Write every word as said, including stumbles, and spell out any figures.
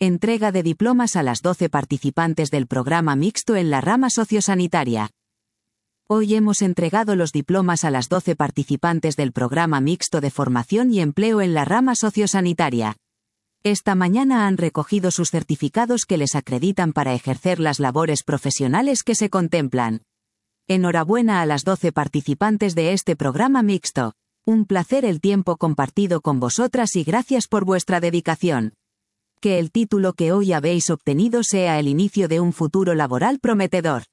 Entrega de diplomas a las doce participantes del programa mixto en la rama sociosanitaria. Hoy hemos entregado los diplomas a las doce participantes del programa mixto de formación y empleo en la rama sociosanitaria. Esta mañana han recogido sus certificados que les acreditan para ejercer las labores profesionales que se contemplan. Enhorabuena a las doce participantes de este programa mixto. Un placer el tiempo compartido con vosotras y gracias por vuestra dedicación. Que el título que hoy habéis obtenido sea el inicio de un futuro laboral prometedor.